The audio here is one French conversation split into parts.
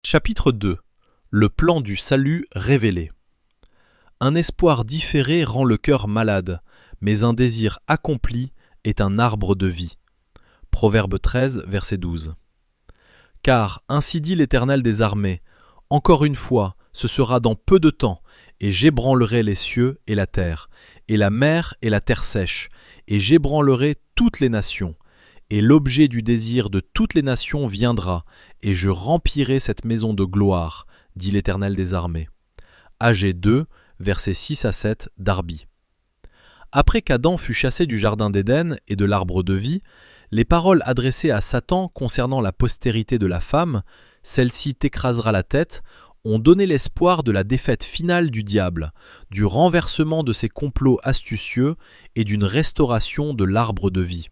Chapitre 2. Le plan du salut révélé. Un espoir différé rend le cœur malade, mais un désir accompli est un arbre de vie. Proverbe 13, verset 12. Car ainsi dit l'Éternel des armées, encore une fois, ce sera dans peu de temps, et j'ébranlerai les cieux et la terre, et la mer et la terre sèche, et j'ébranlerai toutes les nations. Et l'objet du désir de toutes les nations viendra, et je remplirai cette maison de gloire, dit l'Éternel des armées. Agé 2, versets 6 à 7 d'Arbi. Après qu'Adam fut chassé du jardin d'Éden et de l'arbre de vie, les paroles adressées à Satan concernant la postérité de la femme, celle-ci t'écrasera la tête, ont donné l'espoir de la défaite finale du diable, du renversement de ses complots astucieux et d'une restauration de l'arbre de vie.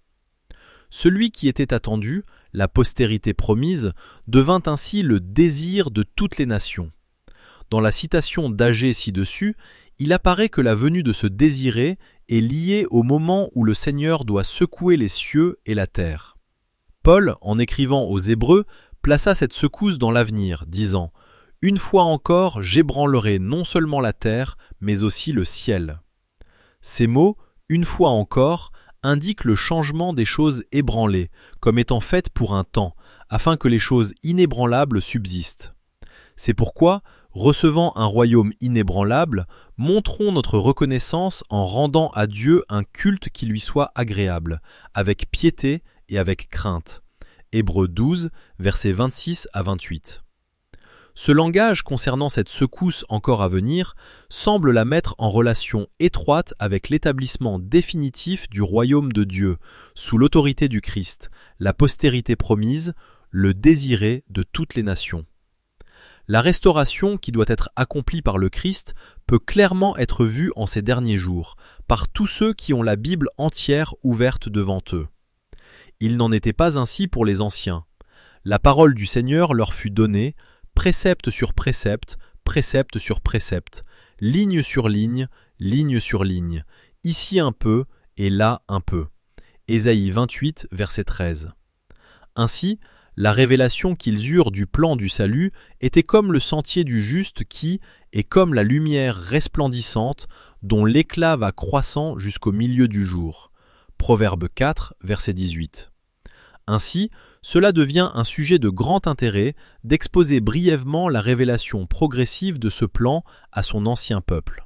Celui qui était attendu, la postérité promise, devint ainsi le désir de toutes les nations. Dans la citation d'Agé ci-dessus, il apparaît que la venue de ce désiré est liée au moment où le Seigneur doit secouer les cieux et la terre. Paul, en écrivant aux Hébreux, plaça cette secousse dans l'avenir, disant « Une fois encore, j'ébranlerai non seulement la terre, mais aussi le ciel. » Ces mots « une fois encore » indiquent le changement des choses ébranlées, comme étant faites pour un temps, afin que les choses inébranlables subsistent. C'est pourquoi, recevant un royaume inébranlable, montrons notre reconnaissance en rendant à Dieu un culte qui lui soit agréable, avec piété et avec crainte. Hébreux 12, versets 26 à 28. Ce langage concernant cette secousse encore à venir semble la mettre en relation étroite avec l'établissement définitif du royaume de Dieu, sous l'autorité du Christ, la postérité promise, le désiré de toutes les nations. La restauration qui doit être accomplie par le Christ peut clairement être vue en ces derniers jours, par tous ceux qui ont la Bible entière ouverte devant eux. Il n'en était pas ainsi pour les anciens. La parole du Seigneur leur fut donnée, précepte sur précepte, précepte sur précepte, ligne sur ligne sur ligne, ici un peu et là un peu. Ésaïe 28, verset 13. Ainsi, la révélation qu'ils eurent du plan du salut était comme le sentier du juste qui est comme la lumière resplendissante dont l'éclat va croissant jusqu'au milieu du jour. Proverbe 4, verset 18. Ainsi, cela devient un sujet de grand intérêt d'exposer brièvement la révélation progressive de ce plan à son ancien peuple.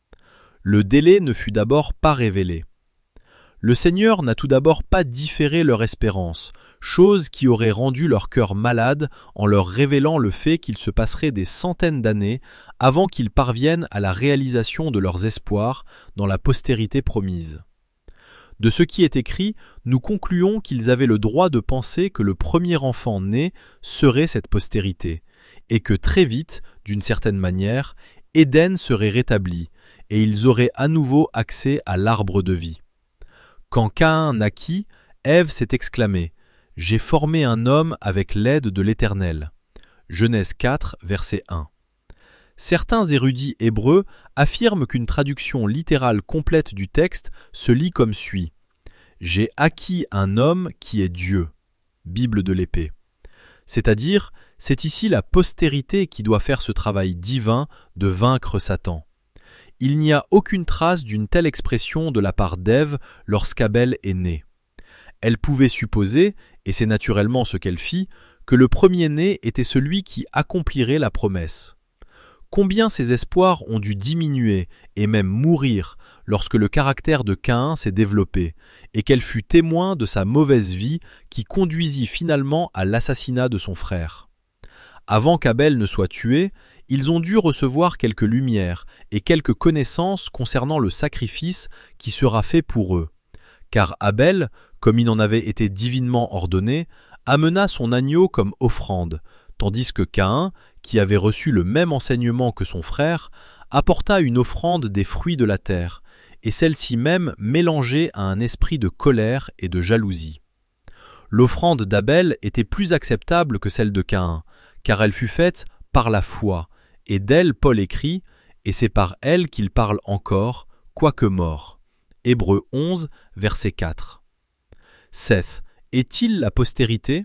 Le délai ne fut d'abord pas révélé. Le Seigneur n'a tout d'abord pas différé leur espérance, chose qui aurait rendu leur cœur malade en leur révélant le fait qu'il se passerait des centaines d'années avant qu'ils parviennent à la réalisation de leurs espoirs dans la postérité promise. De ce qui est écrit, nous concluons qu'ils avaient le droit de penser que le premier enfant né serait cette postérité, et que très vite, d'une certaine manière, Éden serait rétabli, et ils auraient à nouveau accès à l'arbre de vie. Quand Caïn naquit, Ève s'est exclamée « J'ai formé un homme avec l'aide de l'Éternel » Genèse 4, verset 1. Certains érudits hébreux affirment qu'une traduction littérale complète du texte se lit comme suit. « J'ai acquis un homme qui est Dieu » Bible de l'épée. C'est-à-dire, c'est ici la postérité qui doit faire ce travail divin de vaincre Satan. Il n'y a aucune trace d'une telle expression de la part d'Ève lorsqu'Abel est né. Elle pouvait supposer, et c'est naturellement ce qu'elle fit, que le premier-né était celui qui accomplirait la promesse. Combien ses espoirs ont dû diminuer et même mourir lorsque le caractère de Caïn s'est développé et qu'elle fut témoin de sa mauvaise vie qui conduisit finalement à l'assassinat de son frère. Avant qu'Abel ne soit tué, ils ont dû recevoir quelques lumières et quelques connaissances concernant le sacrifice qui sera fait pour eux. Car Abel, comme il en avait été divinement ordonné, amena son agneau comme offrande, tandis que Caïn, qui avait reçu le même enseignement que son frère, apporta une offrande des fruits de la terre, et celle-ci même mélangée à un esprit de colère et de jalousie. L'offrande d'Abel était plus acceptable que celle de Caïn, car elle fut faite par la foi, et d'elle Paul écrit, et c'est par elle qu'il parle encore, quoique mort. Hébreux 11, verset 4. Seth, est-il la postérité ?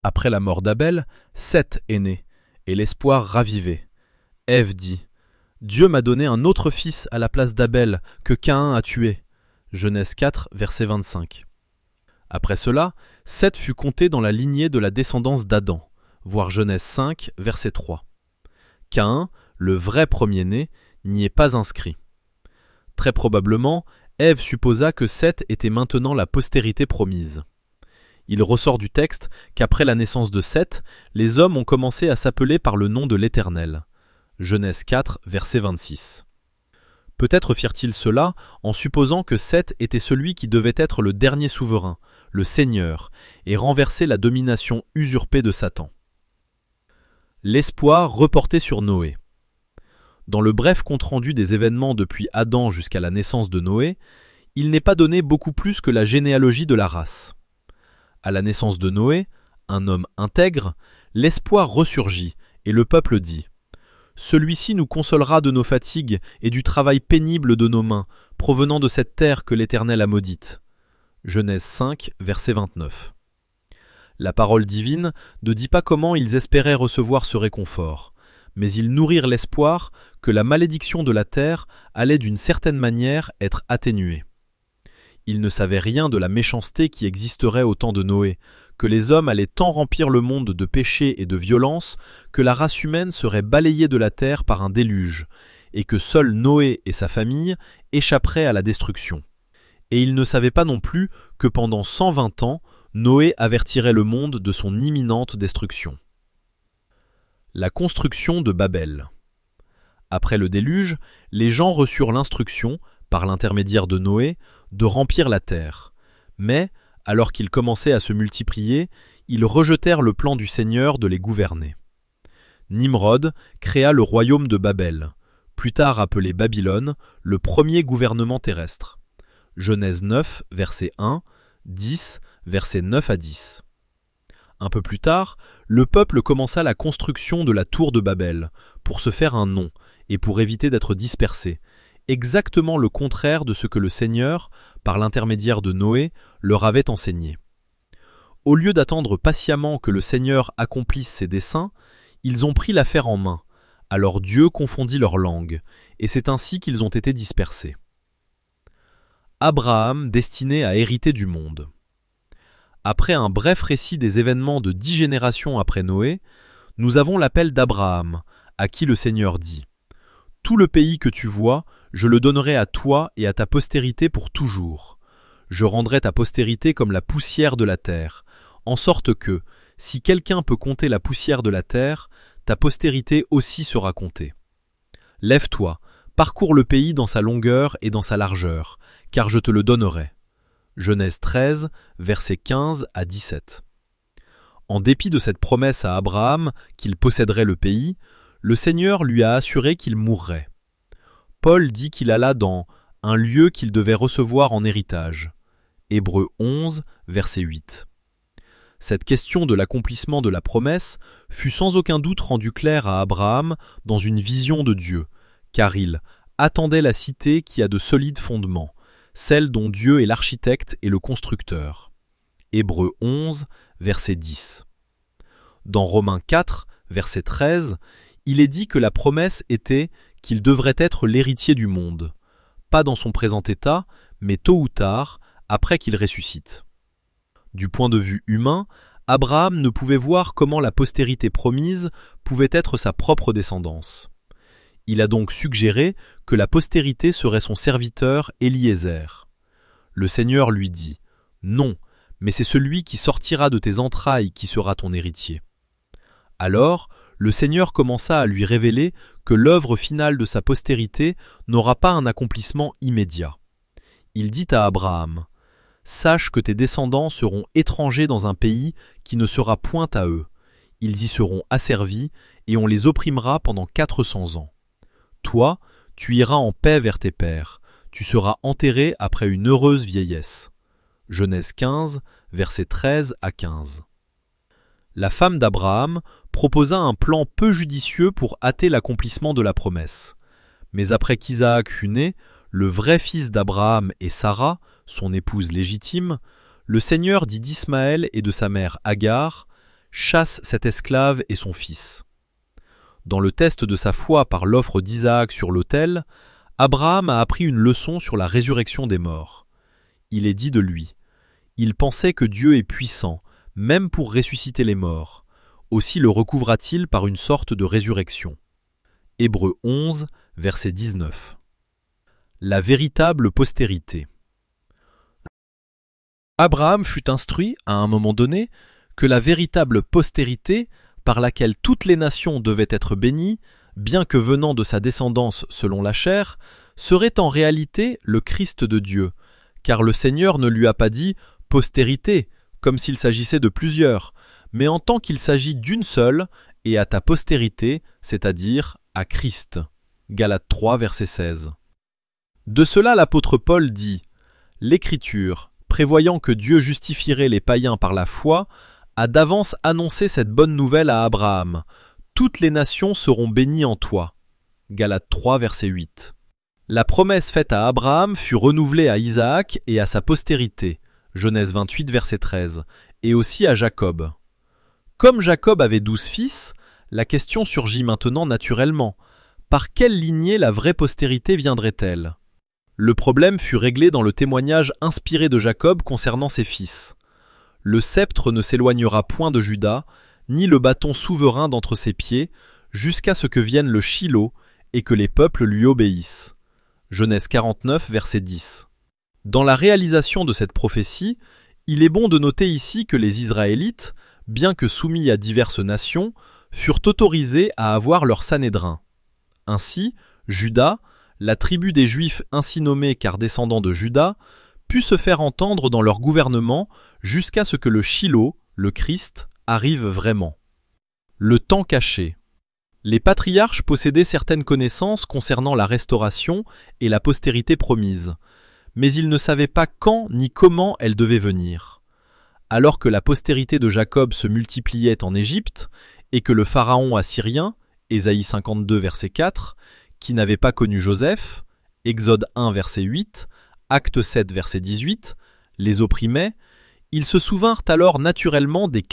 Après la mort d'Abel, Seth est né, et l'espoir ravivé. Ève dit « Dieu m'a donné un autre fils à la place d'Abel que Caïn a tué. » Genèse 4, verset 25. Après cela, Seth fut compté dans la lignée de la descendance d'Adam, voir Genèse 5, verset 3. Caïn, le vrai premier-né, n'y est pas inscrit. Très probablement, Ève supposa que Seth était maintenant la postérité promise. Il ressort du texte qu'après la naissance de Seth, les hommes ont commencé à s'appeler par le nom de l'Éternel. Genèse 4, verset 26. Peut-être firent-ils cela en supposant que Seth était celui qui devait être le dernier souverain, le Seigneur, et renverser la domination usurpée de Satan. L'espoir reporté sur Noé. Dans le bref compte-rendu des événements depuis Adam jusqu'à la naissance de Noé, il n'est pas donné beaucoup plus que la généalogie de la race. À la naissance de Noé, un homme intègre, l'espoir ressurgit, et le peuple dit « Celui-ci nous consolera de nos fatigues et du travail pénible de nos mains, provenant de cette terre que l'Éternel a maudite. » Genèse 5, verset 29. La parole divine ne dit pas comment ils espéraient recevoir ce réconfort, mais ils nourrirent l'espoir que la malédiction de la terre allait d'une certaine manière être atténuée. Ils ne savaient rien de la méchanceté qui existerait au temps de Noé, que les hommes allaient tant remplir le monde de péché et de violence que la race humaine serait balayée de la terre par un déluge, et que seul Noé et sa famille échapperaient à la destruction. Et ils ne savaient pas non plus que pendant 120 ans, Noé avertirait le monde de son imminente destruction. La construction de Babel. Après le déluge, les gens reçurent l'instruction, par l'intermédiaire de Noé, de remplir la terre. Mais, alors qu'ils commençaient à se multiplier, ils rejetèrent le plan du Seigneur de les gouverner. Nimrod créa le royaume de Babel, plus tard appelé Babylone, le premier gouvernement terrestre. Genèse 9, verset 1, 10, versets 9 à 10. Un peu plus tard, le peuple commença la construction de la tour de Babel, pour se faire un nom et pour éviter d'être dispersé, exactement le contraire de ce que le Seigneur, par l'intermédiaire de Noé, leur avait enseigné. Au lieu d'attendre patiemment que le Seigneur accomplisse ses desseins, ils ont pris l'affaire en main, alors Dieu confondit leurs langues, et c'est ainsi qu'ils ont été dispersés. Abraham destiné à hériter du monde. Après un bref récit des événements de 10 générations après Noé, nous avons l'appel d'Abraham, à qui le Seigneur dit « Tout le pays que tu vois, je le donnerai à toi et à ta postérité pour toujours. Je rendrai ta postérité comme la poussière de la terre, en sorte que, si quelqu'un peut compter la poussière de la terre, ta postérité aussi sera comptée. Lève-toi, parcours le pays dans sa longueur et dans sa largeur, car je te le donnerai. » Genèse 13, versets 15 à 17. En dépit de cette promesse à Abraham qu'il posséderait le pays, le Seigneur lui a assuré qu'il mourrait. Paul dit qu'il alla dans un lieu qu'il devait recevoir en héritage. Hébreux 11, verset 8. Cette question de l'accomplissement de la promesse fut sans aucun doute rendue claire à Abraham dans une vision de Dieu, car il attendait la cité qui a de solides fondements, celle dont Dieu est l'architecte et le constructeur. Hébreux 11, verset 10. Dans Romains 4, verset 13, il est dit que la promesse était qu'il devrait être l'héritier du monde, pas dans son présent état, mais tôt ou tard, après qu'il ressuscite. Du point de vue humain, Abraham ne pouvait voir comment la postérité promise pouvait être sa propre descendance. Il a donc suggéré que la postérité serait son serviteur Éliézer. Le Seigneur lui dit « Non, mais c'est celui qui sortira de tes entrailles qui sera ton héritier. » Alors, le Seigneur commença à lui révéler que l'œuvre finale de sa postérité n'aura pas un accomplissement immédiat. Il dit à Abraham « Sache que tes descendants seront étrangers dans un pays qui ne sera point à eux. Ils y seront asservis et on les opprimera pendant 400 ans. Toi, tu iras en paix vers tes pères. Tu seras enterré après une heureuse vieillesse. » Genèse 15, versets 13 à 15. La femme d'Abraham proposa un plan peu judicieux pour hâter l'accomplissement de la promesse. Mais après qu'Isaac fut né, le vrai fils d'Abraham et Sarah, son épouse légitime, le Seigneur dit d'Ismaël et de sa mère Agar « chasse cet esclave et son fils. Dans le test de sa foi par l'offre d'Isaac sur l'autel, Abraham a appris une leçon sur la résurrection des morts. Il est dit de lui: « Il pensait que Dieu est puissant, même pour ressusciter les morts. Aussi le recouvra-t-il par une sorte de résurrection. » Hébreux 11, verset 19. La véritable postérité. Abraham fut instruit, à un moment donné, que la véritable postérité, par laquelle toutes les nations devaient être bénies, bien que venant de sa descendance selon la chair, serait en réalité le Christ de Dieu, car le Seigneur ne lui a pas dit « postérité », comme s'il s'agissait de plusieurs, mais en tant qu'il s'agit d'une seule, et à ta postérité, c'est-à-dire à Christ. Galates 3, verset 16. De cela l'apôtre Paul dit « L'Écriture, prévoyant que Dieu justifierait les païens par la foi, a d'avance annoncé cette bonne nouvelle à Abraham. Toutes les nations seront bénies en toi. » Galates 3, verset 8. La promesse faite à Abraham fut renouvelée à Isaac et à sa postérité. Genèse 28, verset 13, et aussi à Jacob. Comme Jacob avait 12 fils, la question surgit maintenant naturellement. Par quelle lignée la vraie postérité viendrait-elle ? Le problème fut réglé dans le témoignage inspiré de Jacob concernant ses fils. Le sceptre ne s'éloignera point de Juda, ni le bâton souverain d'entre ses pieds, jusqu'à ce que vienne le Shilo et que les peuples lui obéissent. Genèse 49, verset 10. Dans la réalisation de cette prophétie, il est bon de noter ici que les Israélites, bien que soumis à diverses nations, furent autorisés à avoir leur Sanhédrin. Ainsi, Juda, la tribu des Juifs ainsi nommée car descendant de Juda, put se faire entendre dans leur gouvernement jusqu'à ce que le Shilo, le Christ, arrive vraiment. Le temps caché. Les patriarches possédaient certaines connaissances concernant la restauration et la postérité promise, mais ils ne savaient pas quand ni comment elle devait venir. Alors que la postérité de Jacob se multipliait en Égypte, et que le pharaon assyrien, Ésaïe 52, verset 4, qui n'avait pas connu Joseph, Exode 1, verset 8, Acte 7, verset 18, les opprimait, ils se souvinrent alors naturellement des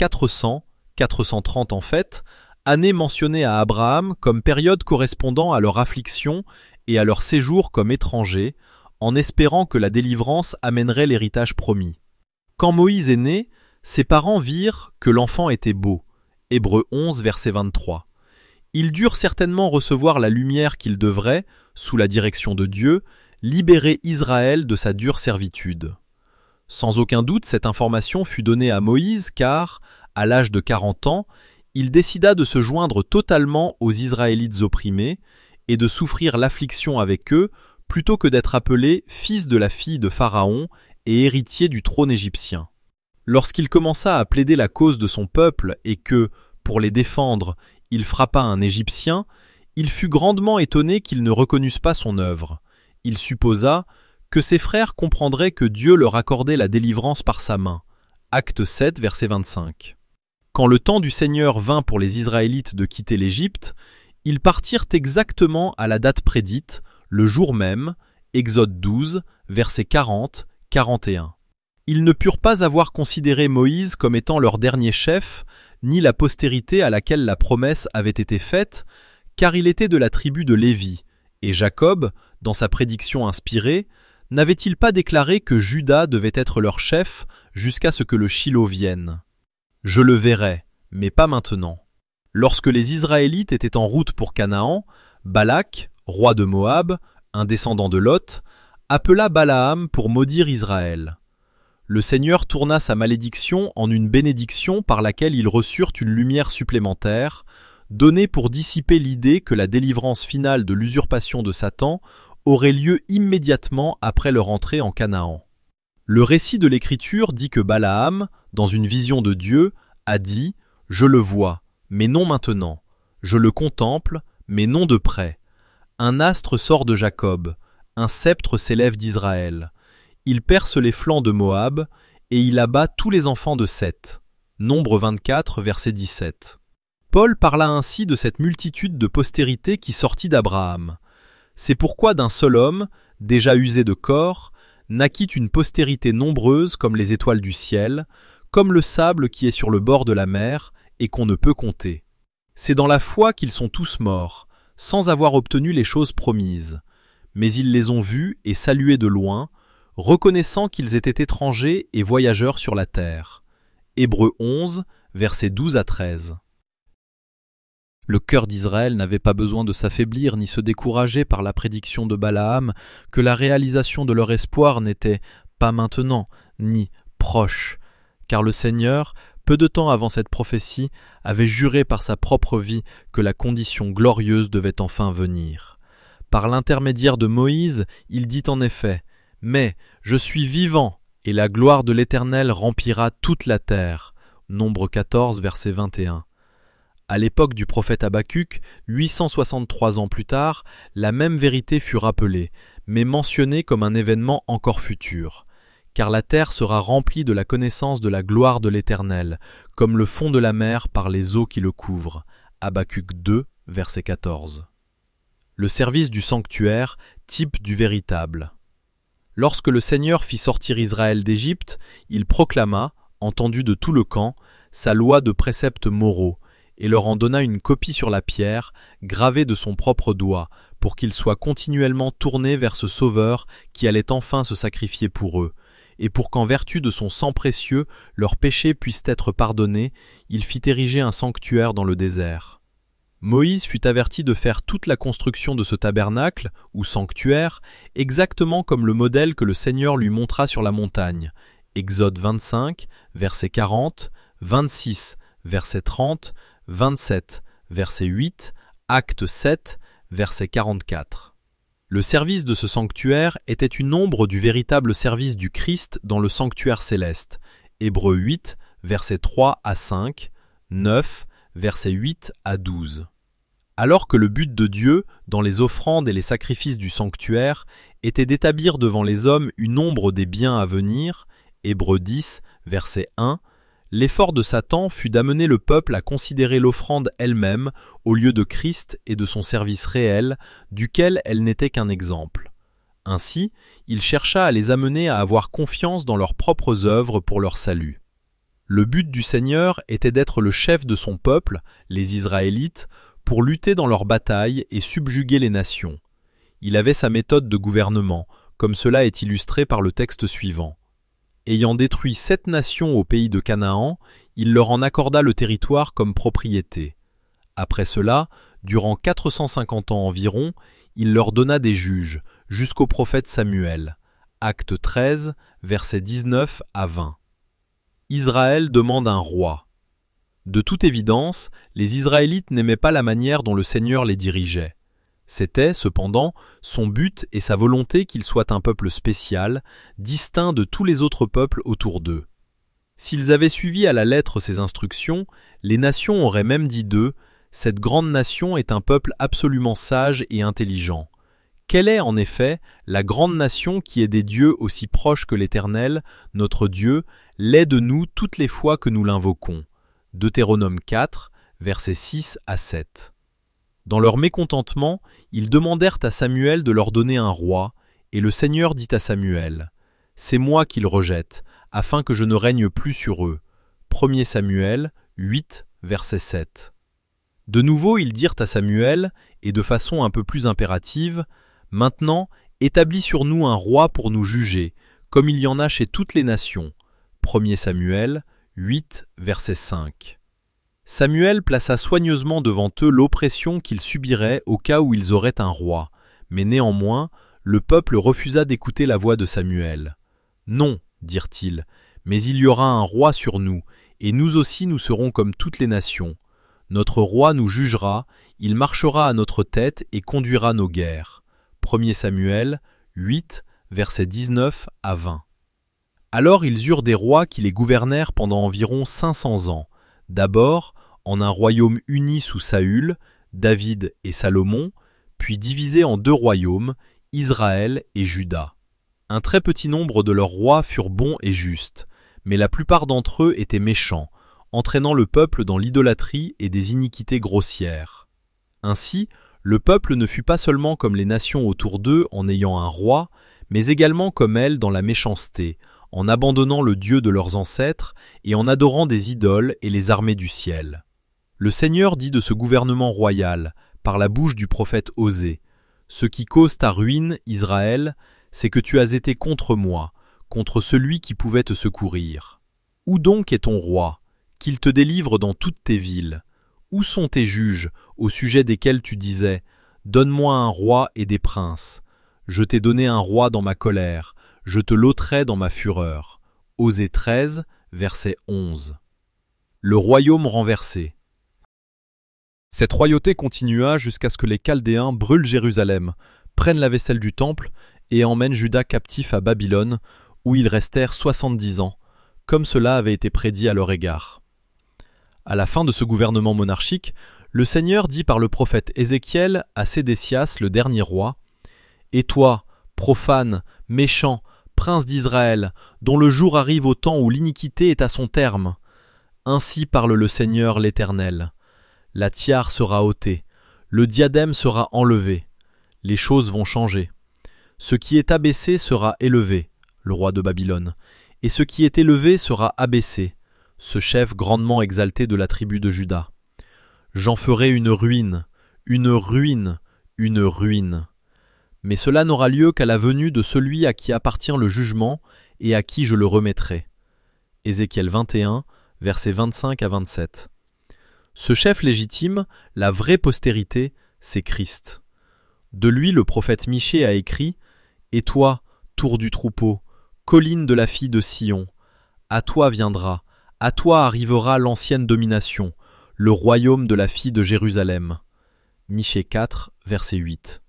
430 en fait, années mentionnées à Abraham comme période correspondant à leur affliction et à leur séjour comme étrangers, en espérant que la délivrance amènerait l'héritage promis. Quand Moïse est né, ses parents virent que l'enfant était beau. Hébreux 11, verset 23. Ils durent certainement recevoir la lumière qu'ils devraient, sous la direction de Dieu, libérer Israël de sa dure servitude. Sans aucun doute, cette information fut donnée à Moïse car, à l'âge de 40 ans, il décida de se joindre totalement aux Israélites opprimés et de souffrir l'affliction avec eux plutôt que d'être appelé fils de la fille de Pharaon et héritier du trône égyptien. Lorsqu'il commença à plaider la cause de son peuple et que, pour les défendre, il frappa un Égyptien, il fut grandement étonné qu'ils ne reconnussent pas son œuvre. Il supposa que ses frères comprendraient que Dieu leur accordait la délivrance par sa main. Acte 7, verset 25. Quand le temps du Seigneur vint pour les Israélites de quitter l'Égypte, ils partirent exactement à la date prédite, le jour même, Exode 12, versets 40, 41. Ils ne purent pas avoir considéré Moïse comme étant leur dernier chef, ni la postérité à laquelle la promesse avait été faite, car il était de la tribu de Lévi, et Jacob, dans sa prédiction inspirée, n'avait-il pas déclaré que Juda devait être leur chef jusqu'à ce que le Shilo vienne ? Je le verrai, mais pas maintenant. Lorsque les Israélites étaient en route pour Canaan, Balak, roi de Moab, un descendant de Lot, appela Balaam pour maudire Israël. Le Seigneur tourna sa malédiction en une bénédiction par laquelle ils reçurent une lumière supplémentaire, donnée pour dissiper l'idée que la délivrance finale de l'usurpation de Satan aurait lieu immédiatement après leur entrée en Canaan. Le récit de l'Écriture dit que Balaam, dans une vision de Dieu, a dit « Je le vois, mais non maintenant. Je le contemple, mais non de près. Un astre sort de Jacob, un sceptre s'élève d'Israël. Il perce les flancs de Moab, et il abat tous les enfants de Seth. » Nombre 24, verset 17. Paul parla ainsi de cette multitude de postérité qui sortit d'Abraham. C'est pourquoi d'un seul homme, déjà usé de corps, naquit une postérité nombreuse comme les étoiles du ciel, comme le sable qui est sur le bord de la mer, et qu'on ne peut compter. C'est dans la foi qu'ils sont tous morts, sans avoir obtenu les choses promises. Mais ils les ont vus et salués de loin, reconnaissant qu'ils étaient étrangers et voyageurs sur la terre. Hébreux 11, versets 12 à 13. Le cœur d'Israël n'avait pas besoin de s'affaiblir ni se décourager par la prédiction de Balaam que la réalisation de leur espoir n'était pas maintenant, ni proche, car le Seigneur, peu de temps avant cette prophétie, avait juré par sa propre vie que la condition glorieuse devait enfin venir. Par l'intermédiaire de Moïse, il dit en effet « Mais je suis vivant, et la gloire de l'Éternel remplira toute la terre » Nombre 14, verset 21. À l'époque du prophète Habacuc, 863 ans plus tard, la même vérité fut rappelée, mais mentionnée comme un événement encore futur. Car la terre sera remplie de la connaissance de la gloire de l'Éternel, comme le fond de la mer par les eaux qui le couvrent. Habacuc 2, verset 14. Le service du sanctuaire, type du véritable. Lorsque le Seigneur fit sortir Israël d'Égypte, il proclama, entendu de tout le camp, sa loi de préceptes moraux, et leur en donna une copie sur la pierre, gravée de son propre doigt, pour qu'ils soient continuellement tournés vers ce Sauveur qui allait enfin se sacrifier pour eux, et pour qu'en vertu de son sang précieux, leurs péchés puissent être pardonnés, il fit ériger un sanctuaire dans le désert. Moïse fut averti de faire toute la construction de ce tabernacle, ou sanctuaire, exactement comme le modèle que le Seigneur lui montra sur la montagne. Exode 25, verset 40, 26, verset 30, 27, verset 8, Acte 7, verset 44. Le service de ce sanctuaire était une ombre du véritable service du Christ dans le sanctuaire céleste. Hébreux 8, versets 3 à 5, 9, versets 8 à 12. Alors que le but de Dieu, dans les offrandes et les sacrifices du sanctuaire, était d'établir devant les hommes une ombre des biens à venir, Hébreux 10, verset 1, l'effort de Satan fut d'amener le peuple à considérer l'offrande elle-même au lieu de Christ et de son service réel, duquel elle n'était qu'un exemple. Ainsi, il chercha à les amener à avoir confiance dans leurs propres œuvres pour leur salut. Le but du Seigneur était d'être le chef de son peuple, les Israélites, pour lutter dans leurs batailles et subjuguer les nations. Il avait sa méthode de gouvernement, comme cela est illustré par le texte suivant. Ayant détruit 7 nations au pays de Canaan, il leur en accorda le territoire comme propriété. Après cela, durant 450 ans environ, il leur donna des juges, jusqu'au prophète Samuel. Acte 13, versets 19 à 20. Israël demande un roi. De toute évidence, les Israélites n'aimaient pas la manière dont le Seigneur les dirigeait. C'était, cependant, son but et sa volonté qu'ils soient un peuple spécial, distinct de tous les autres peuples autour d'eux. S'ils avaient suivi à la lettre ces instructions, les nations auraient même dit d'eux « Cette grande nation est un peuple absolument sage et intelligent. » Quelle est, en effet, la grande nation qui est des dieux aussi proches que l'Éternel, notre Dieu, l'est de nous toutes les fois que nous l'invoquons. Deutéronome 4, versets 6 à 7. Dans leur mécontentement, ils demandèrent à Samuel de leur donner un roi, et le Seigneur dit à Samuel « C'est moi qu'ils rejettent, afin que je ne règne plus sur eux. » 1 Samuel 8, verset 7. De nouveau, ils dirent à Samuel, et de façon un peu plus impérative, « Maintenant, établis sur nous un roi pour nous juger, comme il y en a chez toutes les nations. » 1 Samuel 8, verset 5. Samuel plaça soigneusement devant eux l'oppression qu'ils subiraient au cas où ils auraient un roi, mais néanmoins, le peuple refusa d'écouter la voix de Samuel. « Non, dirent-ils, mais il y aura un roi sur nous, et nous aussi nous serons comme toutes les nations. Notre roi nous jugera, il marchera à notre tête et conduira nos guerres. » 1 Samuel 8, versets 19 à 20. Alors ils eurent des rois qui les gouvernèrent pendant environ 500 ans, d'abord en un royaume uni sous Saül, David et Salomon, puis divisé en 2 royaumes, Israël et Juda. Un très petit nombre de leurs rois furent bons et justes, mais la plupart d'entre eux étaient méchants, entraînant le peuple dans l'idolâtrie et des iniquités grossières. Ainsi, le peuple ne fut pas seulement comme les nations autour d'eux en ayant un roi, mais également comme elles dans la méchanceté, en abandonnant le Dieu de leurs ancêtres et en adorant des idoles et les armées du ciel. Le Seigneur dit de ce gouvernement royal, par la bouche du prophète Osée, « Ce qui cause ta ruine, Israël, c'est que tu as été contre moi, contre celui qui pouvait te secourir. Où donc est ton roi, qu'il te délivre dans toutes tes villes? Où sont tes juges, au sujet desquels tu disais, « Donne-moi un roi et des princes. Je t'ai donné un roi dans ma colère, je te l'ôterai dans ma fureur. » Osée 13, verset 11. Le royaume renversé. Cette royauté continua jusqu'à ce que les Chaldéens brûlent Jérusalem, prennent la vaisselle du temple et emmènent Juda captif à Babylone, où ils restèrent 70 ans, comme cela avait été prédit à leur égard. À la fin de ce gouvernement monarchique, le Seigneur dit par le prophète Ézéchiel à Sédécias, le dernier roi, « Et toi, profane, méchant, prince d'Israël, dont le jour arrive au temps où l'iniquité est à son terme, ainsi parle le Seigneur l'Éternel. La tiare sera ôtée, le diadème sera enlevé, les choses vont changer. Ce qui est abaissé sera élevé, le roi de Babylone, et ce qui est élevé sera abaissé, ce chef grandement exalté de la tribu de Juda. J'en ferai une ruine, une ruine, une ruine. Mais cela n'aura lieu qu'à la venue de celui à qui appartient le jugement et à qui je le remettrai. » Ézéchiel 21, versets 25 à 27. Ce chef légitime, la vraie postérité, c'est Christ. De lui, le prophète Michée a écrit « Et toi, tour du troupeau, colline de la fille de Sion, à toi viendra, à toi arrivera l'ancienne domination, le royaume de la fille de Jérusalem. » Michée 4, verset 8.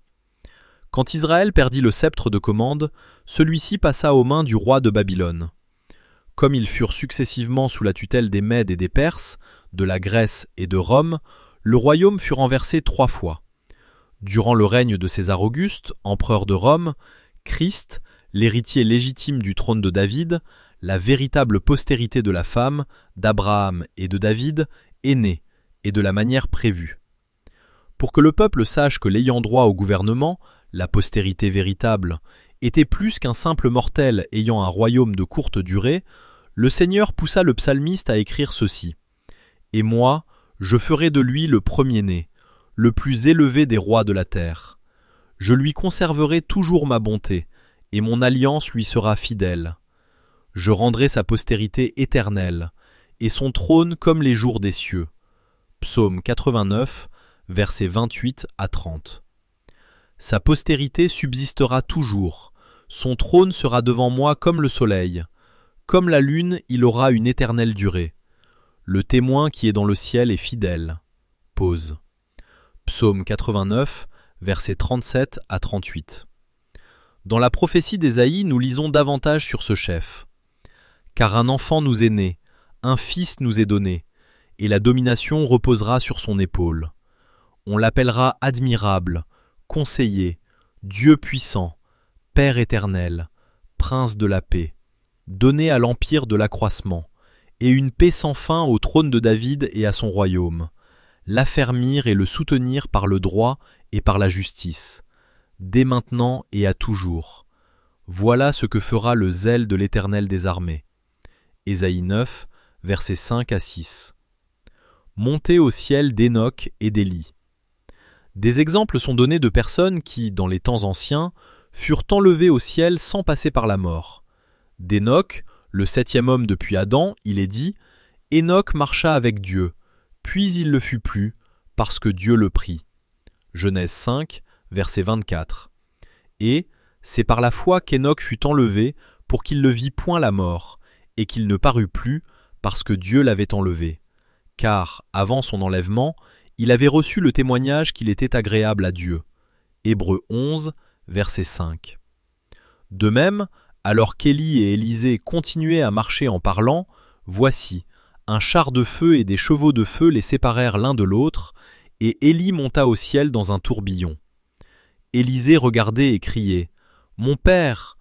Quand Israël perdit le sceptre de commande, celui-ci passa aux mains du roi de Babylone. Comme ils furent successivement sous la tutelle des Mèdes et des Perses, de la Grèce et de Rome, le royaume fut renversé 3 fois. Durant le règne de César Auguste, empereur de Rome, Christ, l'héritier légitime du trône de David, la véritable postérité de la femme, d'Abraham et de David, est né, et de la manière prévue. Pour que le peuple sache que l'ayant droit au gouvernement, la postérité véritable, était plus qu'un simple mortel ayant un royaume de courte durée, le Seigneur poussa le psalmiste à écrire ceci. « Et moi, je ferai de lui le premier-né, le plus élevé des rois de la terre. Je lui conserverai toujours ma bonté, et mon alliance lui sera fidèle. Je rendrai sa postérité éternelle, et son trône comme les jours des cieux. » Psaume 89, versets 28 à 30. Sa postérité subsistera toujours, son trône sera devant moi comme le soleil. Comme la lune, il aura une éternelle durée. Le témoin qui est dans le ciel est fidèle. Pause. Psaume 89, versets 37 à 38. Dans la prophétie d'Ésaïe, nous lisons davantage sur ce chef. « Car un enfant nous est né, un fils nous est donné, et la domination reposera sur son épaule. On l'appellera admirable, conseiller, Dieu puissant, Père éternel, Prince de la paix, donné à l'empire de l'accroissement, et une paix sans fin au trône de David et à son royaume, l'affermir et le soutenir par le droit et par la justice, dès maintenant et à toujours. Voilà ce que fera le zèle de l'Éternel des armées. » Ésaïe 9, versets 5 à 6. Montée au ciel d'Hénoch et d'Élie. Des exemples sont donnés de personnes qui, dans les temps anciens, furent enlevées au ciel sans passer par la mort. D'Hénoch, le 7e homme depuis Adam, il est dit « Hénoch marcha avec Dieu, puis il le fut plus, parce que Dieu le prit. » Genèse 5, verset 24. Et c'est par la foi qu'Hénoch fut enlevé pour qu'il ne vît point la mort, et qu'il ne parut plus, parce que Dieu l'avait enlevé. Car, avant son enlèvement, il avait reçu le témoignage qu'il était agréable à Dieu. Hébreux 11, verset 5. De même, alors qu'Élie et Élisée continuaient à marcher en parlant, voici, un char de feu et des chevaux de feu les séparèrent l'un de l'autre, et Élie monta au ciel dans un tourbillon. Élisée regardait et criait « Mon père,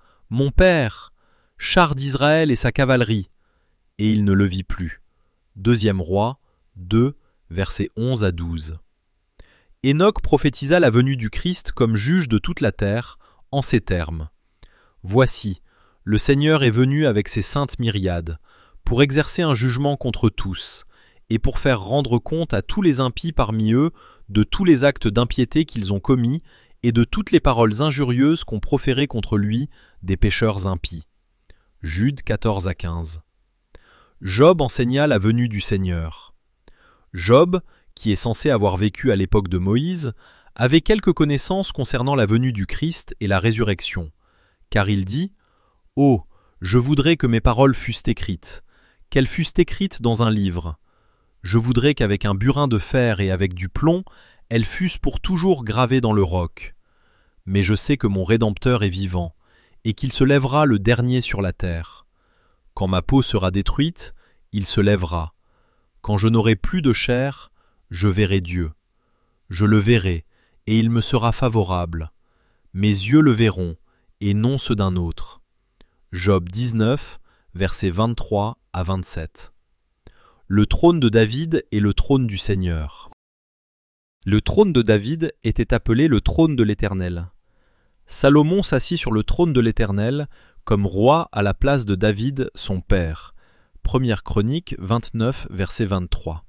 char d'Israël et sa cavalerie !» Et il ne le vit plus. 2 Rois 2, versets 11 à 12. Hénoch prophétisa la venue du Christ comme juge de toute la terre, en ces termes. « Voici, le Seigneur est venu avec ses saintes myriades, pour exercer un jugement contre tous, et pour faire rendre compte à tous les impies parmi eux de tous les actes d'impiété qu'ils ont commis et de toutes les paroles injurieuses qu'ont proférées contre lui des pécheurs impies. Jude 14-15. Job enseigna la venue du Seigneur. Job, qui est censé avoir vécu à l'époque de Moïse, avait quelques connaissances concernant la venue du Christ et la résurrection, car il dit « Oh, je voudrais que mes paroles fussent écrites, qu'elles fussent écrites dans un livre. Je voudrais qu'avec un burin de fer et avec du plomb, elles fussent pour toujours gravées dans le roc. Mais je sais que mon Rédempteur est vivant, et qu'il se lèvera le dernier sur la terre. Quand ma peau sera détruite, il se lèvera. Quand je n'aurai plus de chair, je verrai Dieu. Je le verrai, et il me sera favorable. Mes yeux le verront, et non ceux d'un autre. » Job 19, versets 23 à 27. Le trône de David est le trône du Seigneur. Le trône de David était appelé le trône de l'Éternel. Salomon s'assit sur le trône de l'Éternel comme roi à la place de David, son père. Première Chronique 29, verset 23.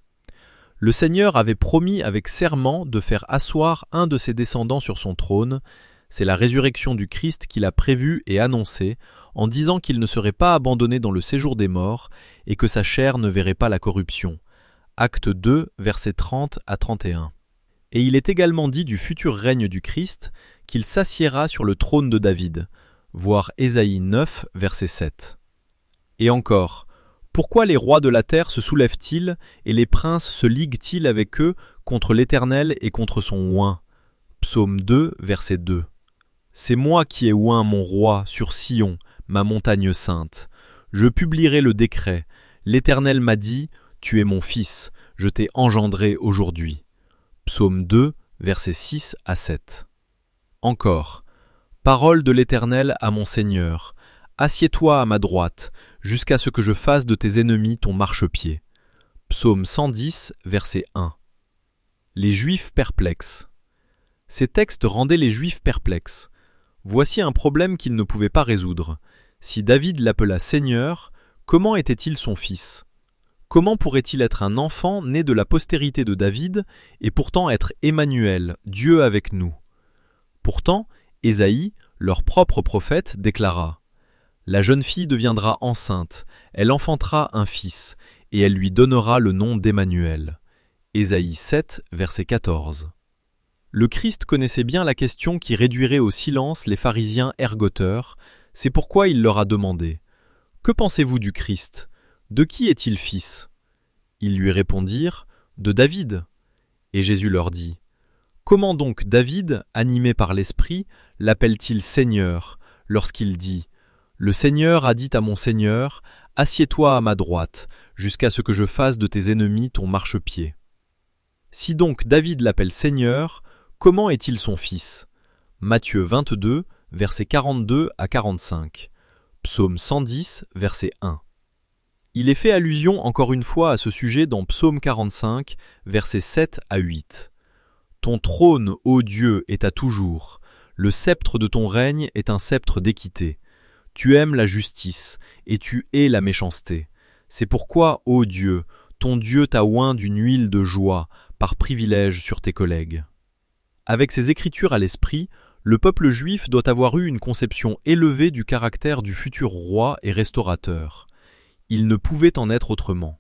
Le Seigneur avait promis avec serment de faire asseoir un de ses descendants sur son trône. C'est la résurrection du Christ qu'il a prévue et annoncée en disant qu'il ne serait pas abandonné dans le séjour des morts et que sa chair ne verrait pas la corruption. Acte 2, versets 30 à 31. Et il est également dit du futur règne du Christ qu'il s'assiera sur le trône de David, voir Ésaïe 9, verset 7. Et encore, pourquoi les rois de la terre se soulèvent-ils et les princes se liguent-ils avec eux contre l'Éternel et contre son oint? Psaume 2, verset 2. C'est moi qui ai oint mon roi sur Sion, ma montagne sainte. Je publierai le décret. L'Éternel m'a dit, tu es mon fils, je t'ai engendré aujourd'hui. Psaume 2, versets 6 à 7. Encore, parole de l'Éternel à mon Seigneur, assieds-toi à ma droite, jusqu'à ce que je fasse de tes ennemis ton marchepied. Psaume 110, verset 1. Les Juifs perplexes. Ces textes rendaient les Juifs perplexes. Voici un problème qu'ils ne pouvaient pas résoudre. Si David l'appela Seigneur, comment était-il son fils? Comment pourrait-il être un enfant né de la postérité de David et pourtant être Emmanuel, Dieu avec nous? Pourtant, Ésaïe, leur propre prophète, déclara « La jeune fille deviendra enceinte, elle enfantera un fils, et elle lui donnera le nom d'Emmanuel. » Ésaïe 7, verset 14. Le Christ connaissait bien la question qui réduirait au silence les pharisiens ergoteurs, c'est pourquoi il leur a demandé « Que pensez-vous du Christ ? De qui est-il fils ?» Ils lui répondirent « De David. » Et Jésus leur dit « Comment donc David, animé par l'Esprit, l'appelle-t-il Seigneur, lorsqu'il dit « Le Seigneur a dit à mon Seigneur, assieds-toi à ma droite, jusqu'à ce que je fasse de tes ennemis ton marchepied. » Si donc David l'appelle Seigneur, comment est-il son fils? Matthieu 22, versets 42 à 45. Psaume 110, verset 1. Il est fait allusion encore une fois à ce sujet dans Psaume 45, versets 7 à 8. Ton trône, ô Dieu, est à toujours. Le sceptre de ton règne est un sceptre d'équité. Tu aimes la justice, et tu hais la méchanceté. C'est pourquoi, ô Dieu, ton Dieu t'a oint d'une huile de joie, par privilège sur tes collègues. Avec ces écritures à l'esprit, le peuple juif doit avoir eu une conception élevée du caractère du futur roi et restaurateur. Il ne pouvait en être autrement.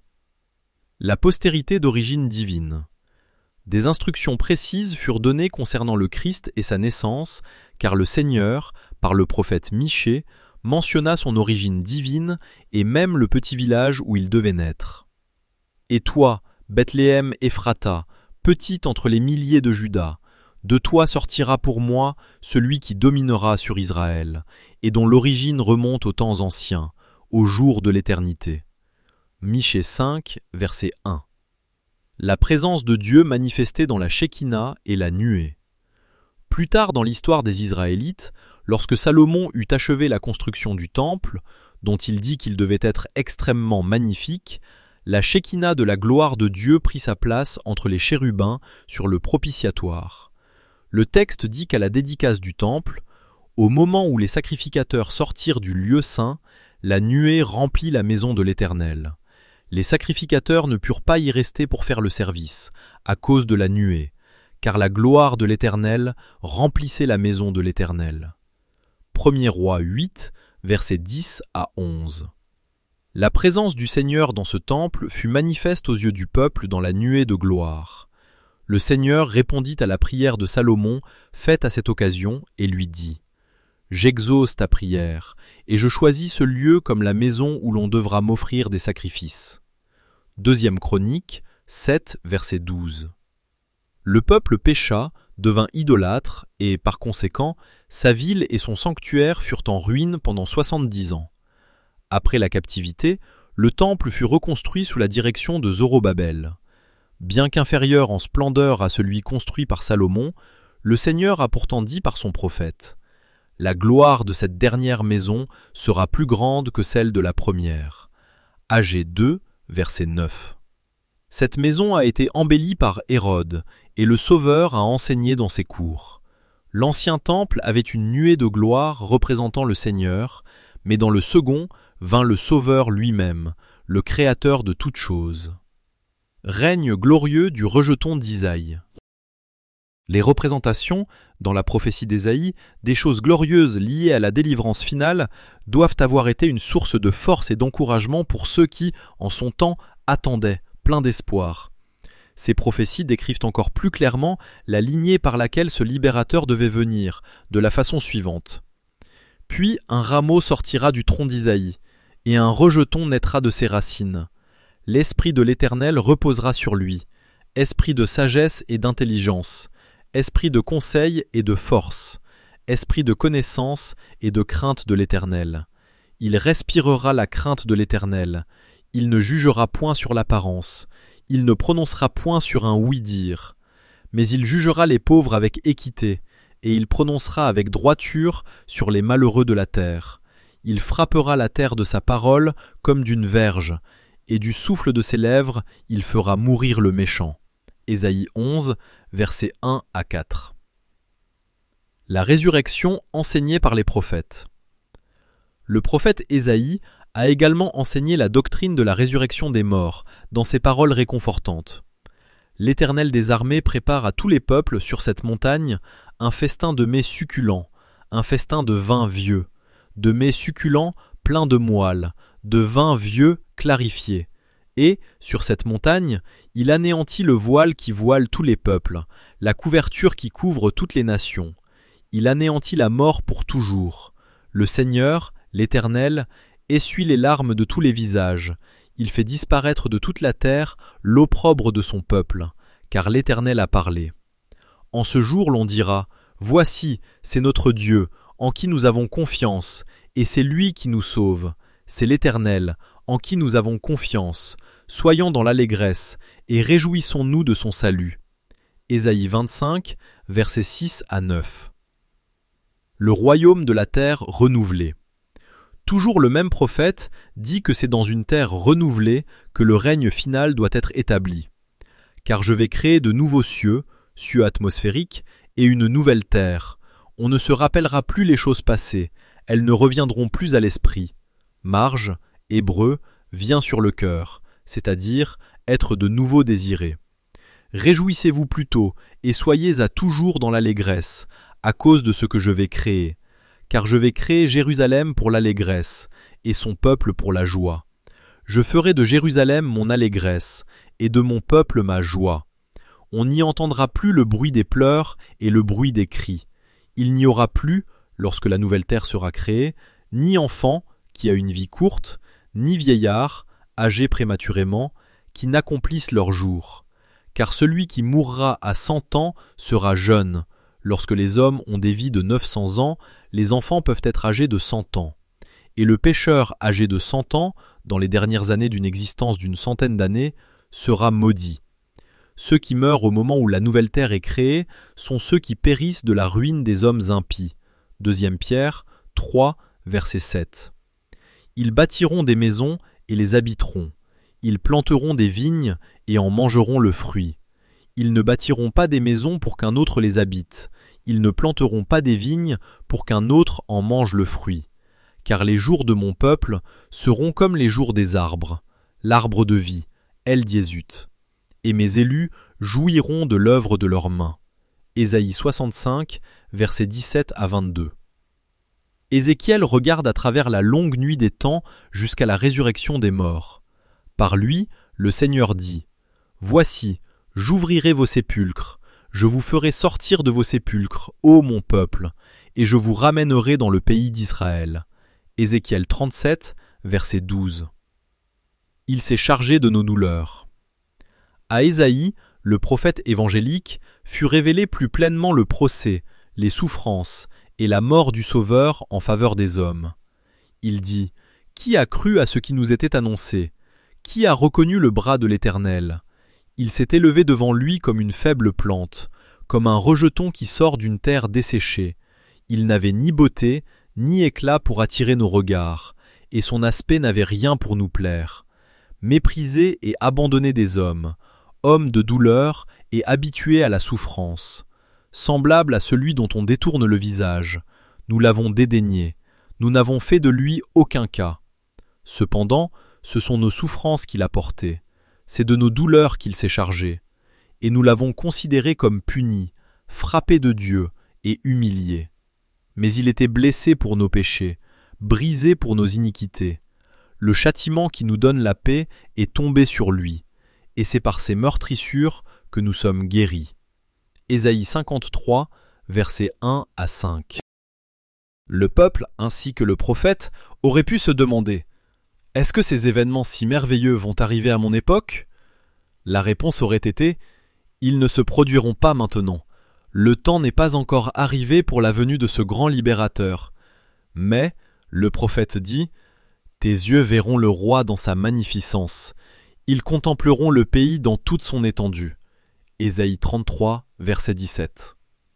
La postérité d'origine divine. Des instructions précises furent données concernant le Christ et sa naissance, car le Seigneur, par le prophète Michée, mentionna son origine divine et même le petit village où il devait naître. « Et toi, Bethléem Ephrata, petite entre les milliers de Juda, de toi sortira pour moi celui qui dominera sur Israël, et dont l'origine remonte aux temps anciens, au jour de l'éternité. » Michée 5, verset 1. La présence de Dieu manifestée dans la Shekinah et la nuée. Plus tard dans l'histoire des Israélites, lorsque Salomon eut achevé la construction du temple, dont il dit qu'il devait être extrêmement magnifique, la Shekinah de la gloire de Dieu prit sa place entre les chérubins sur le propitiatoire. Le texte dit qu'à la dédicace du temple, au moment où les sacrificateurs sortirent du lieu saint, la nuée remplit la maison de l'Éternel. Les sacrificateurs ne purent pas y rester pour faire le service, à cause de la nuée, car la gloire de l'Éternel remplissait la maison de l'Éternel. 1er Roi 8, versets 10 à 11. La présence du Seigneur dans ce temple fut manifeste aux yeux du peuple dans la nuée de gloire. Le Seigneur répondit à la prière de Salomon faite à cette occasion et lui dit « J'exauce ta prière, et je choisis ce lieu comme la maison où l'on devra m'offrir des sacrifices. » 2 Chroniques 7, verset 12. Le peuple pécha, devint idolâtre, et par conséquent, sa ville et son sanctuaire furent en ruine pendant 70 ans. Après la captivité, le temple fut reconstruit sous la direction de Zorobabel. Bien qu'inférieur en splendeur à celui construit par Salomon, le Seigneur a pourtant dit par son prophète « La gloire de cette dernière maison sera plus grande que celle de la première. » Agé 2, verset 9. Cette maison a été embellie par Hérode, et le Sauveur a enseigné dans ses cours. L'ancien temple avait une nuée de gloire représentant le Seigneur, mais dans le second vint le Sauveur lui-même, le Créateur de toutes choses. Règne glorieux du rejeton d'Isaïe. Les représentations, dans la prophétie d'Ésaïe, des choses glorieuses liées à la délivrance finale doivent avoir été une source de force et d'encouragement pour ceux qui, en son temps, attendaient, pleins d'espoir. Ces prophéties décrivent encore plus clairement la lignée par laquelle ce libérateur devait venir, de la façon suivante. Puis un rameau sortira du tronc d'Isaïe, et un rejeton naîtra de ses racines. L'esprit de l'Éternel reposera sur lui, esprit de sagesse et d'intelligence, esprit de conseil et de force, esprit de connaissance et de crainte de l'Éternel. Il respirera la crainte de l'Éternel. Il ne jugera point sur l'apparence. Il ne prononcera point sur un oui-dire. Mais il jugera les pauvres avec équité, et il prononcera avec droiture sur les malheureux de la terre. Il frappera la terre de sa parole comme d'une verge, et du souffle de ses lèvres il fera mourir le méchant. Ésaïe 11, versets 1 à 4. La résurrection enseignée par les prophètes. Le prophète Ésaïe a également enseigné la doctrine de la résurrection des morts dans ses paroles réconfortantes. L'Éternel des armées prépare à tous les peuples sur cette montagne un festin de mets succulents, un festin de vin vieux, de mets succulents pleins de moelle, de vin vieux clarifié. Et, sur cette montagne, il anéantit le voile qui voile tous les peuples, la couverture qui couvre toutes les nations. Il anéantit la mort pour toujours. Le Seigneur, l'Éternel, essuie les larmes de tous les visages. Il fait disparaître de toute la terre l'opprobre de son peuple, car l'Éternel a parlé. En ce jour l'on dira, « Voici, c'est notre Dieu, en qui nous avons confiance, et c'est lui qui nous sauve. C'est l'Éternel, en qui nous avons confiance. Soyons dans l'allégresse, et réjouissons-nous de son salut. » Ésaïe 25, versets 6 à 9. Le royaume de la terre renouvelé. Toujours le même prophète dit que c'est dans une terre renouvelée que le règne final doit être établi. Car je vais créer de nouveaux cieux, cieux atmosphériques, et une nouvelle terre. On ne se rappellera plus les choses passées, elles ne reviendront plus à l'esprit. Marge, hébreu, vient sur le cœur, c'est-à-dire être de nouveau désiré. Réjouissez-vous plutôt, et soyez à toujours dans l'allégresse, à cause de ce que je vais créer. Car je vais créer Jérusalem pour l'allégresse, et son peuple pour la joie. Je ferai de Jérusalem mon allégresse, et de mon peuple ma joie. On n'y entendra plus le bruit des pleurs et le bruit des cris. Il n'y aura plus, lorsque la nouvelle terre sera créée, ni enfant, qui a une vie courte, ni vieillard, âgé prématurément, qui n'accomplissent leur jour. Car celui qui mourra à 100 ans sera jeune. Lorsque les hommes ont des vies de 900 ans, les enfants peuvent être âgés de 100 ans. Et le pécheur âgé de 100 ans, dans les dernières années d'une existence d'une centaine d'années, sera maudit. Ceux qui meurent au moment où la nouvelle terre est créée sont ceux qui périssent de la ruine des hommes impies. 2 Pierre 3, verset 7. Ils bâtiront des maisons et les habiteront. Ils planteront des vignes et en mangeront le fruit. Ils ne bâtiront pas des maisons pour qu'un autre les habite. Ils ne planteront pas des vignes pour qu'un autre en mange le fruit. Car les jours de mon peuple seront comme les jours des arbres. l'arbre de vie, El Diésut. Et mes élus jouiront de l'œuvre de leurs mains. Ésaïe 65, versets 17 à 22. Ézéchiel regarde à travers la longue nuit des temps jusqu'à la résurrection des morts. Par lui, le Seigneur dit : Voici, j'ouvrirai vos sépulcres, je vous ferai sortir de vos sépulcres, ô mon peuple, et je vous ramènerai dans le pays d'Israël. Ézéchiel 37, verset 12. Il s'est chargé de nos douleurs. À Ésaïe, le prophète évangélique, fut révélé plus pleinement le procès, les souffrances et la mort du Sauveur en faveur des hommes. Il dit : Qui a cru à ce qui nous était annoncé ? Qui a reconnu le bras de l'Éternel ? Il s'est élevé devant lui comme une faible plante, comme un rejeton qui sort d'une terre desséchée. Il n'avait ni beauté, ni éclat pour attirer nos regards, et son aspect n'avait rien pour nous plaire. Méprisé et abandonné des hommes, homme de douleur et habitué à la souffrance, semblable à celui dont on détourne le visage, nous l'avons dédaigné, nous n'avons fait de lui aucun cas. Cependant, ce sont nos souffrances qu'il a portées, c'est de nos douleurs qu'il s'est chargé, et nous l'avons considéré comme puni, frappé de Dieu et humilié. Mais il était blessé pour nos péchés, brisé pour nos iniquités. Le châtiment qui nous donne la paix est tombé sur lui, et c'est par ses meurtrissures que nous sommes guéris. Ésaïe 53, versets 1 à 5. Le peuple, ainsi que le prophète, aurait pu se demander : est-ce que ces événements si merveilleux vont arriver à mon époque ? La réponse aurait été : ils ne se produiront pas maintenant. Le temps n'est pas encore arrivé pour la venue de ce grand libérateur. Mais, le prophète dit : tes yeux verront le roi dans sa magnificence. Ils contempleront le pays dans toute son étendue. Ésaïe 33, verset 17.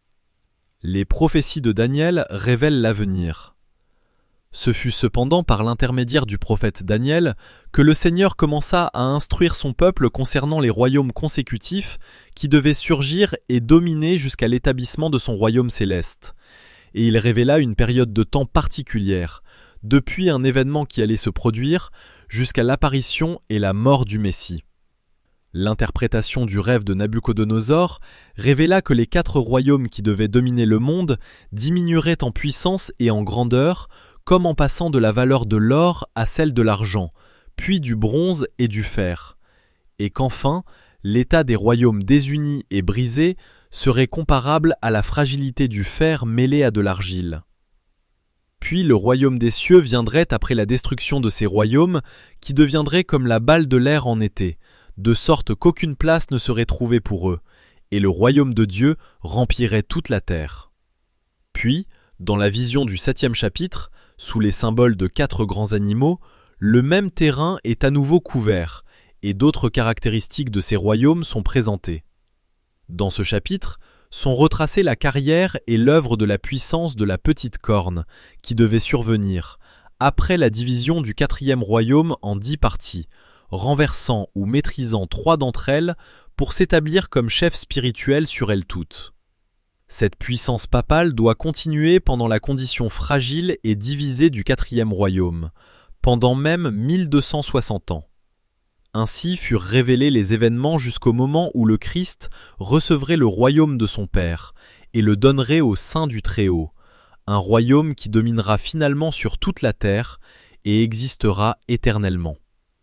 Les prophéties de Daniel révèlent l'avenir. Ce fut cependant par l'intermédiaire du prophète Daniel que le Seigneur commença à instruire son peuple concernant les royaumes consécutifs qui devaient surgir et dominer jusqu'à l'établissement de son royaume céleste. Et il révéla une période de temps particulière, depuis un événement qui allait se produire jusqu'à l'apparition et la mort du Messie. L'interprétation du rêve de Nabuchodonosor révéla que les 4 royaumes qui devaient dominer le monde diminueraient en puissance et en grandeur, comme en passant de la valeur de l'or à celle de l'argent, puis du bronze et du fer, et qu'enfin, l'état des royaumes désunis et brisés serait comparable à la fragilité du fer mêlé à de l'argile. Puis le royaume des cieux viendrait après la destruction de ces royaumes, qui deviendraient comme la balle de l'air en été, de sorte qu'aucune place ne serait trouvée pour eux, et le royaume de Dieu remplirait toute la terre. Puis, dans la vision du 7e chapitre, sous les symboles de 4 grands animaux, le même terrain est à nouveau couvert, et d'autres caractéristiques de ces royaumes sont présentées. Dans ce chapitre, sont retracées la carrière et l'œuvre de la puissance de la petite corne, qui devait survenir, après la division du 4e royaume en 10 parties, renversant ou maîtrisant 3 d'entre elles pour s'établir comme chef spirituel sur elles toutes. Cette puissance papale doit continuer pendant la condition fragile et divisée du 4e royaume, pendant même 1260 ans. Ainsi furent révélés les événements jusqu'au moment où le Christ recevrait le royaume de son Père et le donnerait au sein du Très-Haut, un royaume qui dominera finalement sur toute la terre et existera éternellement.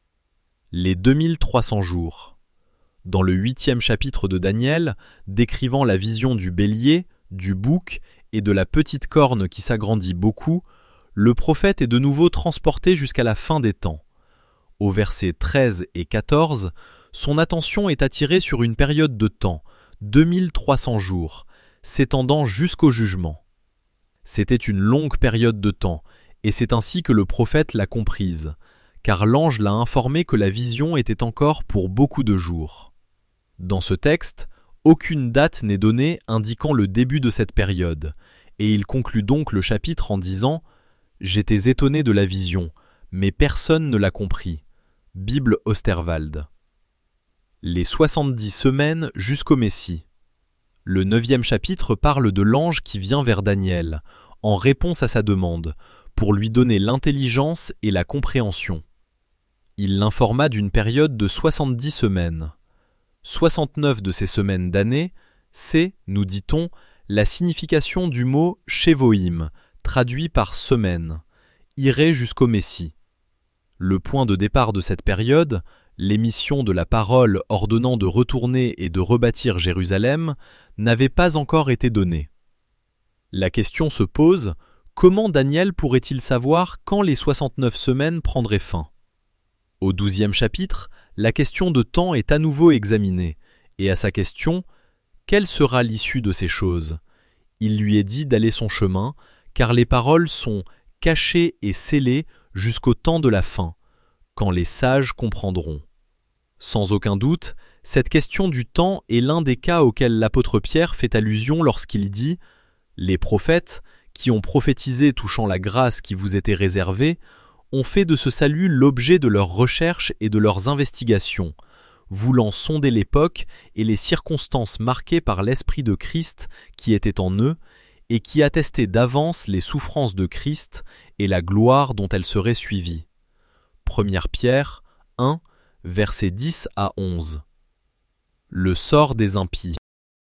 Les 2300 jours. Dans le 8e chapitre de Daniel, décrivant la vision du bélier, du bouc et de la petite corne qui s'agrandit beaucoup, le prophète est de nouveau transporté jusqu'à la fin des temps. Au versets 13 et 14, son attention est attirée sur une période de temps, 2300 jours, s'étendant jusqu'au jugement. C'était une longue période de temps, et c'est ainsi que le prophète l'a comprise, car l'ange l'a informé que la vision était encore pour beaucoup de jours. Dans ce texte, aucune date n'est donnée indiquant le début de cette période, et il conclut donc le chapitre en disant « J'étais étonné de la vision, mais personne ne l'a compris. » Bible Osterwald. Les 70 semaines jusqu'au Messie. Le 9e chapitre parle de l'ange qui vient vers Daniel, en réponse à sa demande, pour lui donner l'intelligence et la compréhension. Il l'informa d'une période de 70 semaines. 69 de ces semaines d'année, c'est, nous dit-on, la signification du mot « Shevoïm », traduit par « semaine », irait jusqu'au Messie. Le point de départ de cette période, l'émission de la parole ordonnant de retourner et de rebâtir Jérusalem, n'avait pas encore été donné. La question se pose, comment Daniel pourrait-il savoir quand les 69 semaines prendraient fin? Au 12e chapitre, la question de temps est à nouveau examinée, et à sa question, quelle sera l'issue de ces choses? Il lui est dit d'aller son chemin, car les paroles sont cachées et scellées jusqu'au temps de la fin, quand les sages comprendront. Sans aucun doute, cette question du temps est l'un des cas auxquels l'apôtre Pierre fait allusion lorsqu'il dit « Les prophètes, qui ont prophétisé touchant la grâce qui vous était réservée, ont fait de ce salut l'objet de leurs recherches et de leurs investigations, voulant sonder l'époque et les circonstances marquées par l'Esprit de Christ qui était en eux, et qui attestait d'avance les souffrances de Christ et la gloire dont elles seraient suivies. » 1 Pierre 1, versets 10 à 11. Le sort des impies.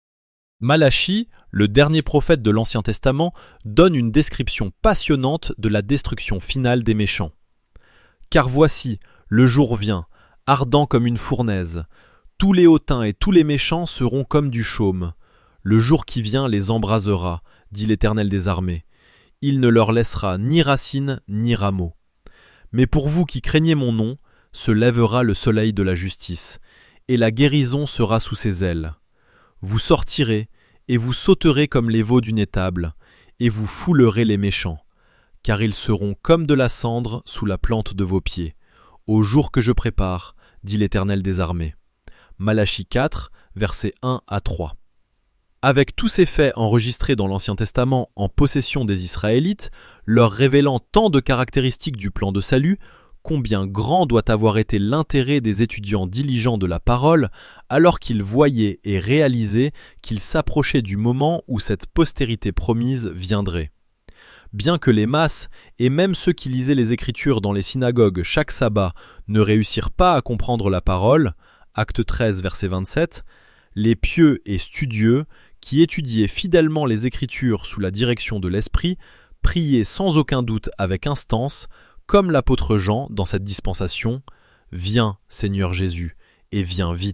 Malachie, le dernier prophète de l'Ancien Testament, donne une description passionnante de la destruction finale des méchants. « Car voici, le jour vient, ardent comme une fournaise. Tous les hautains et tous les méchants seront comme du chaume. Le jour qui vient les embrasera, dit l'Éternel des armées. Il ne leur laissera ni racines ni rameaux. Mais pour vous qui craignez mon nom, se lèvera le soleil de la justice, et la guérison sera sous ses ailes. Vous sortirez, et vous sauterez comme les veaux d'une étable, et vous foulerez les méchants, car ils seront comme de la cendre sous la plante de vos pieds, au jour que je prépare, dit l'Éternel des armées. Malachie 4, versets 1 à 3. Avec tous ces faits enregistrés dans l'Ancien Testament en possession des Israélites, leur révélant tant de caractéristiques du plan de salut, combien grand doit avoir été l'intérêt des étudiants diligents de la parole alors qu'ils voyaient et réalisaient qu'ils s'approchaient du moment où cette postérité promise viendrait. Bien que les masses, et même ceux qui lisaient les Écritures dans les synagogues chaque sabbat, ne réussirent pas à comprendre la parole, Acte 13, verset 27, les pieux et studieux, qui étudiaient fidèlement les Écritures sous la direction de l'Esprit, priaient sans aucun doute avec instance, comme l'apôtre Jean dans cette dispensation, « Viens, Seigneur Jésus, et viens vite. »